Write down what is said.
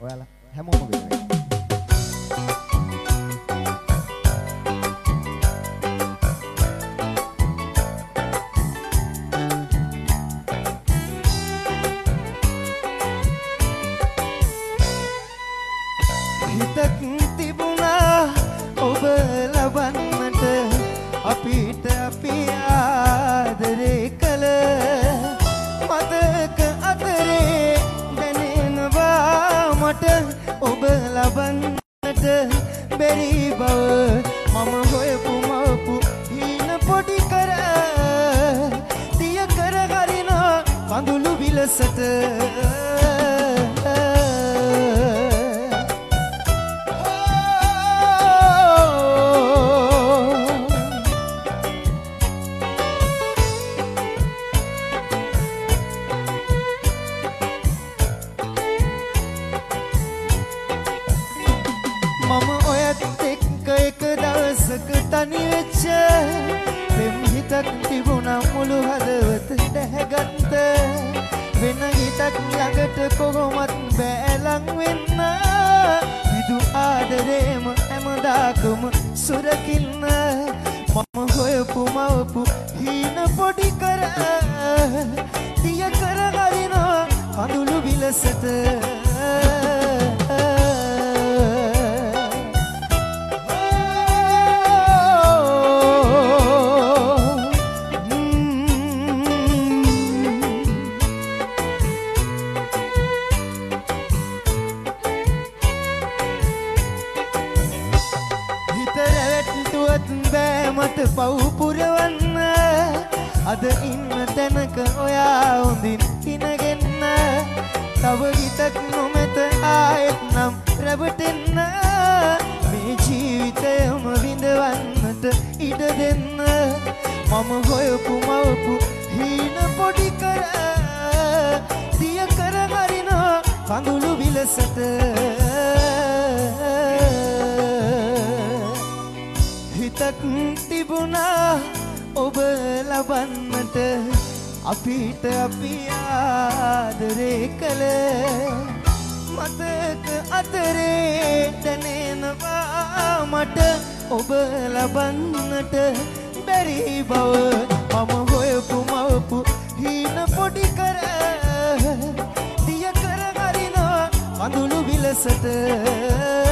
ඔයාලා හැමෝම වෙනුවෙන්. හිතක් තිබුණා ඔබ ලබන්නට අපිට අපි ආදරේ කළ මතක අතරේ දැනෙනවා මට ඔබ ලබන්නට බැරි බව මම හොයපු මවපු හීන පොඩි කර දිය කර හරින කඳුළු විලසට මම ඔයත් එක්ක එක දවසක තනි වෙච්ච පෙම් හිතක් තිබුණා මුළු හදවත දැහැගත්ත වෙන හිතක් ළඟට කොහොමත් බෑ ලං වෙන්න විදු ආදරේම හැමදාකම සුරකින්න මම හොයපු මවපු හීන පොඩි කර දිය කර හරින කඳුළු විලසට මට පව් පුරවන්න අද ඉන්න තැනක ඔයා හොඳින් ඉනගෙන්න තව හිතක් නොමැත ආයෙත් නම් රැවටෙන්න මේ ජීවිතයම විඳවන්නට ඉඩ දෙන්න මම හොයපු මවපු හීන පොඩි කර දිය කර හරින කඳුළු විලසට හිතක් තිබුණා ඔබ ලබන්නට අපිට අපි ආදරේ කළ මතක අතරේ දැනෙනවා මට ඔබ ලබන්නට බැරි බව මම හොයපු මවපු හීන පොඩි කර දිය කර හරින කඳුළු විලසට